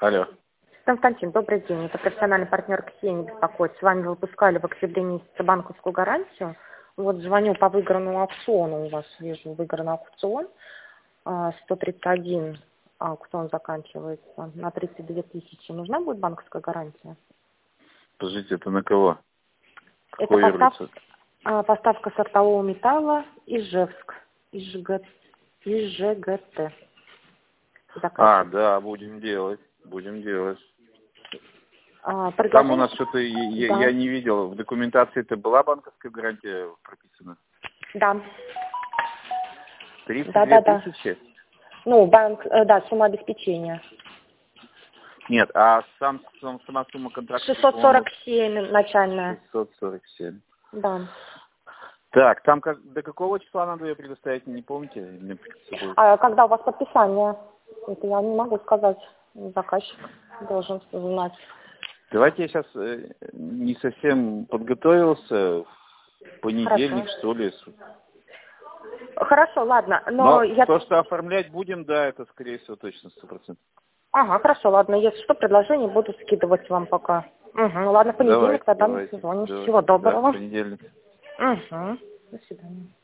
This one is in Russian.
Алло. Константин, добрый день. Это профессиональный партнер Ксения беспокоит. С вами выпускали в октябре месяце банковскую гарантию. Вот звоню по выигранному аукциону. У вас вижу выигранный аукцион. 131 аукцион заканчивается на 32 тысячи. Нужна будет банковская гарантия? Подождите, это на кого? Это Какой юрлица? поставка сортового металла Ижевск. ИЖГТ. Да, будем делать. Будем делать. Там у Предложение... нас что-то, я не видел, в документации-то была банковская гарантия прописана? Да. 32 тысячи? Ну, сумма обеспечения. Нет, а сама сумма контракта? 647 начальная. 647. Да. Так, там до какого числа надо ее предоставить, не помните? А когда у вас подписание? Это я не могу сказать. Заказчик должен знать. Давайте я сейчас не совсем подготовился. В понедельник, Хорошо. что ли. Хорошо, ладно. Но я... то, что оформлять будем, да, это, скорее всего, точно 100%. Ага, хорошо, ладно. Если что, предложение буду скидывать вам пока. Угу, ладно, в понедельник тогда мы созвонимся. Всего доброго. Да, в понедельник. Угу. До свидания.